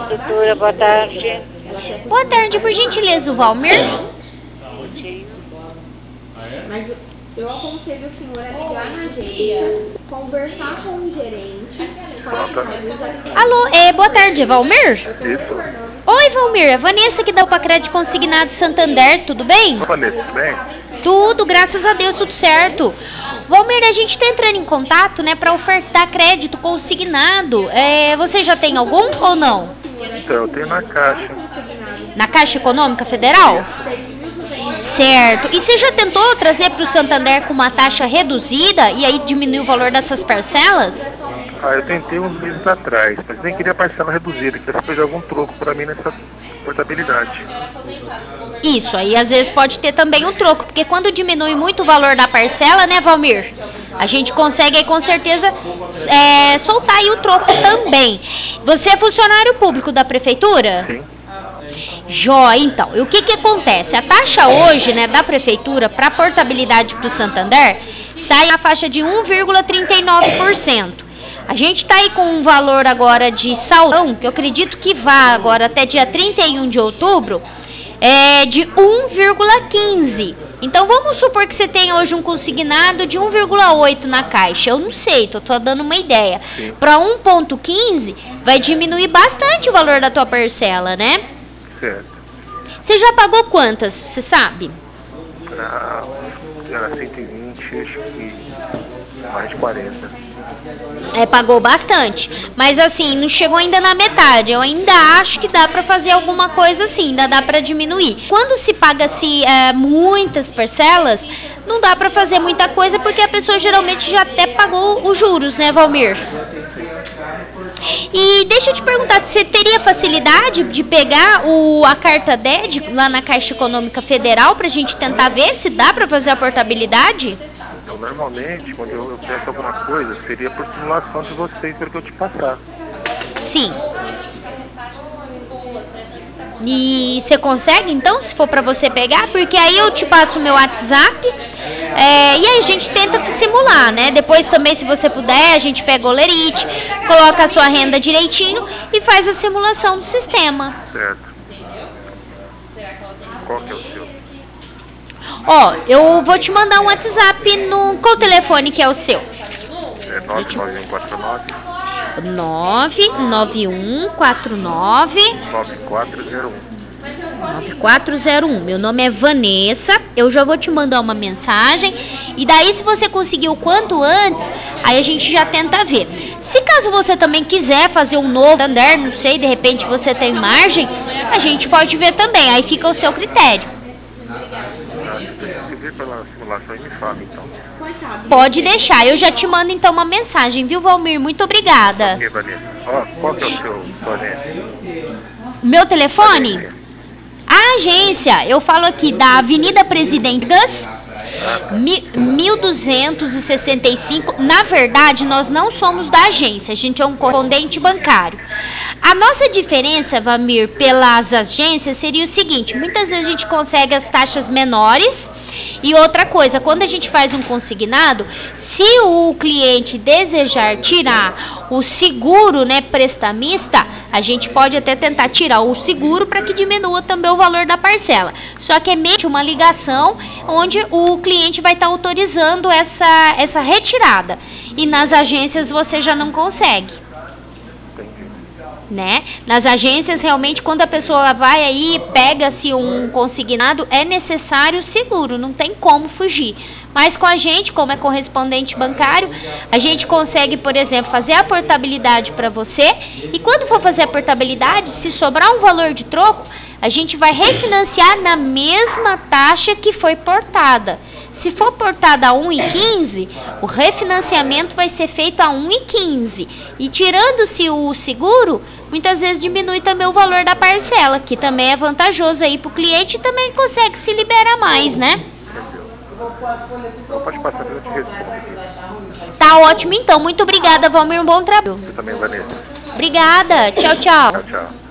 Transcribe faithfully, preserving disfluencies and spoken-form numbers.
Construtora, boa tarde. Boa tarde, por gentileza, o Valmir. Mas eu aconselho o senhor a ligar na agência, conversar com o gerente. Alô, é, boa tarde, Valmir? Isso. Oi, Valmir, é Vanessa aqui da Upacred Consignado Santander, tudo bem? Vanessa, tudo bem? Tudo, graças a Deus, tudo certo. Valmir, a gente está entrando em contato, né, para ofertar crédito consignado. É, você já tem algum ou não? Então, eu tenho na Caixa. Na Caixa Econômica Federal? Certo. E você já tentou trazer para o Santander com uma taxa reduzida e aí diminuir o valor dessas parcelas? Ah, eu tentei uns meses atrás, mas nem queria parcela reduzida, queria pegar algum troco para mim nessa portabilidade. Isso, aí às vezes pode ter também um troco, porque quando diminui muito o valor da parcela, né, Valmir? A gente consegue aí com certeza é, soltar aí o troco também. Você é funcionário público da prefeitura? Sim. Jóia, então, e o que que acontece? A taxa hoje, né, da prefeitura para portabilidade para o Santander sai na faixa de um vírgula trinta e nove por cento. A gente está aí com um valor agora de saldão, que eu acredito que vá agora até dia trinta e um de outubro, é de um vírgula quinze. Então vamos supor que você tenha hoje um consignado de um vírgula oito na Caixa. Eu não sei, tô, tô dando uma ideia. Para um vírgula quinze vai diminuir bastante o valor da tua parcela, né? Certo. Você já pagou quantas, você sabe? Ah, era cento e vinte, acho que mais de quarenta. É, pagou bastante. Mas assim, não chegou ainda na metade. Eu ainda acho que dá para fazer alguma coisa assim, ainda dá para diminuir. Quando se paga-se é, muitas parcelas, não dá para fazer muita coisa, porque a pessoa geralmente já até pagou os juros, né, Valmir? E deixa eu te perguntar, você teria facilidade de pegar o, a carta D E D lá na Caixa Econômica Federal pra gente tentar ver se dá para fazer a portabilidade? Então, normalmente, quando eu, eu peço alguma coisa, seria por simulação de vocês, pelo que eu te passar. Sim. E você consegue, então, se for para você pegar? Porque aí eu te passo o meu WhatsApp é, e aí a gente tenta simular, né? Depois também, se você puder, a gente pega o Lerite, coloca a sua renda direitinho e faz a simulação do sistema. Certo. Qual que é o seu? Ó, eu vou te mandar um WhatsApp no... Qual telefone que é o seu? É nove nove um quatro nove nove nove um quatro nove nove quatro zero um. nove quatro zero um. Meu nome é Vanessa. Eu já vou te mandar uma mensagem. E daí, se você conseguir o quanto antes, aí a gente já tenta ver. Se caso você também quiser fazer um novo Santander, não sei, de repente você tem margem, a gente pode ver também. Aí fica o seu critério. Se vir pela simulação e me fala, então. Pode deixar. Eu já te mando então uma mensagem, viu, Valmir? Muito obrigada. Ok, Vanessa. Ó, qual que é o seu, Vanessa? Meu telefone? A agência, eu falo aqui da Avenida Presidente Gas, mil duzentos e sessenta e cinco. Na verdade, nós não somos da agência, a gente é um correspondente bancário. A nossa diferença, Valmir, pelas agências seria o seguinte: muitas vezes a gente consegue as taxas menores. E outra coisa, quando a gente faz um consignado, se o cliente desejar tirar o seguro, né, prestamista, a gente pode até tentar tirar o seguro para que diminua também o valor da parcela. Só que é meio que uma ligação onde o cliente vai estar autorizando essa, essa retirada. E nas agências você já não consegue. Né? Nas agências, realmente, quando a pessoa vai aí, pega-se um consignado, é necessário seguro, não tem como fugir. Mas com a gente, como é correspondente bancário, a gente consegue, por exemplo, fazer a portabilidade para você. E quando for fazer a portabilidade, se sobrar um valor de troco, a gente vai refinanciar na mesma taxa que foi portada. Se for portada a um vírgula quinze, o refinanciamento vai ser feito a um vírgula quinze. E tirando-se o seguro, muitas vezes diminui também o valor da parcela, que também é vantajoso aí para o cliente e também consegue se liberar mais, né? Então pode passar que eu te respondo. Tá ótimo então. Muito obrigada, Valmir. Um bom trabalho. Você também, Vanessa. Obrigada. Tchau, tchau. Tchau, tchau.